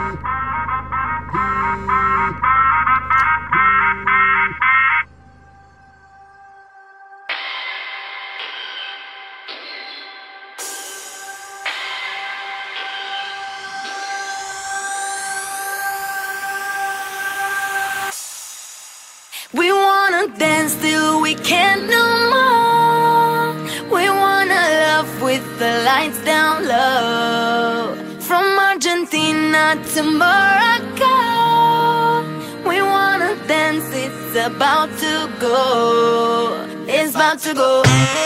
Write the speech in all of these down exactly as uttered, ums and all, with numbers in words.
We wanna dance till we can't no more. We wanna love with the lights down low. From Argentina to Morocco, we wanna dance, it's about to go. It's about to go.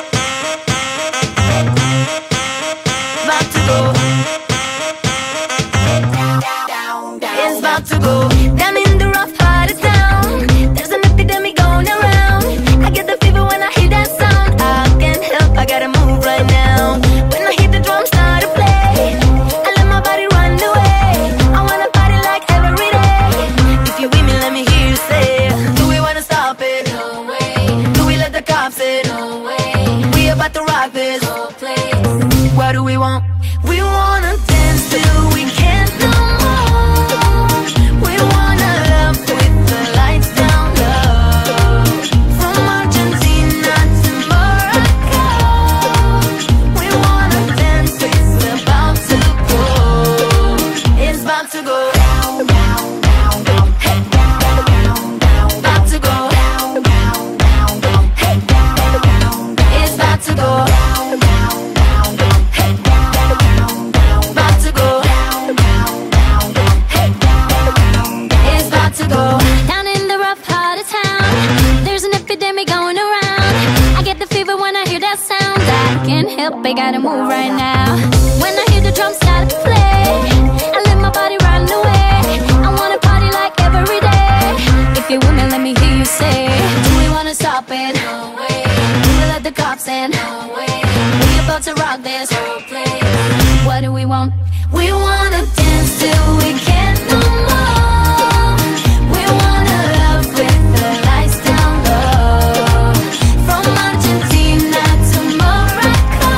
About to go. It's about to go. Down in the rough part of town, there's an epidemic going around. I get the fever when I hear that sound. I can't help, I gotta move right now. When I hear the drums start to play, I let my body run away. I wanna party like every day. If you with me, let me hear you say, do we wanna stop it? No way. Do we let the cops in? No way. We about to rock this whole place. What do we want? We wanna dance till we can't no more. We wanna love with the lights down low. From Argentina to Morocco, we wanna dance, it's about to go. It's about to go. Down, down, down, down. Hey, down, down, down. About to go. Down, down, down, down. Hey, down, down, down. It's about to go. Down, down, down, down. Hey, down, down, down. About to go. Down, down, down, down. Hey, down, down, down. It's about to go. Down in the rough part of town, there's an epidemic going around. I get the fever when I hear that sound. I can't help, I gotta move right now. When I hear the drums start to play, I let my body run away. I wanna party like every day. If you're with me, let me hear you say, do we wanna stop it? No way. Do we let the cops in? No way. We about to rock this whole place. What do we want? We wanna dance till we can't no more. We wanna love with the lights down low. From Argentina to Morocco,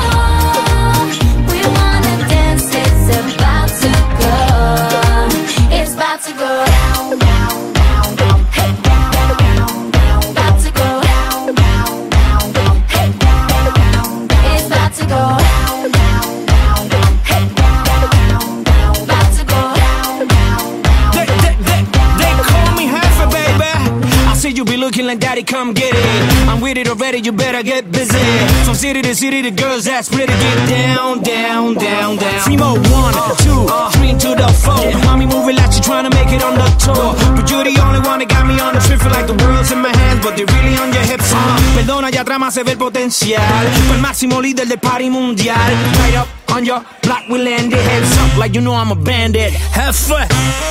we wanna dance, it's about to go. It's about to go. Down, down, down, down. Hey, down, down, down. About to go. Down, down, down, down. Hey, down, down, down. It's about to go. Down, down, down, down. Hey, down, down, down. About to go. Down, down, down. They, they, they, they call me Heifer, baby. I see you be looking like daddy, come get it. I'm with it already, you better get busy. From city to city, the girls that's ready to get down, down, down, down. Three more, one, two, three to the four. Mommy moving like she trying to make it on the tour. But you're the only one that got me on the trip. Feel like the world's in my hands, but they're really on your hips. Uh, perdona, ya atrás más se ve el potencial. Fue el máximo líder del party mundial. Right up on your block, we landed. Heads up like you know I'm a bandit. Have fun.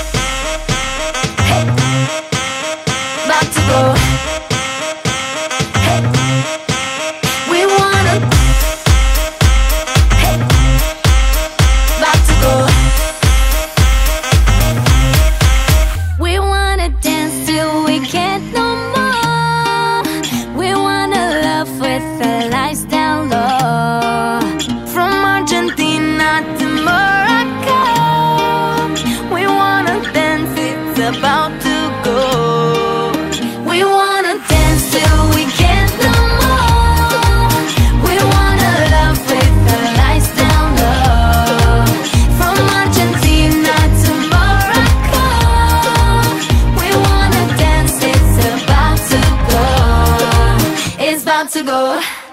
About to go. Hey, we wanna. Hey, about to go. We wanna dance till we can't no more. We wanna love with the lights down low. From Argentina to Morocco, we wanna dance, it's about to go. We wanna dance till we can't no more. We wanna love with the lights down low. From Argentina to Morocco, we wanna dance, it's about to go. It's about to go.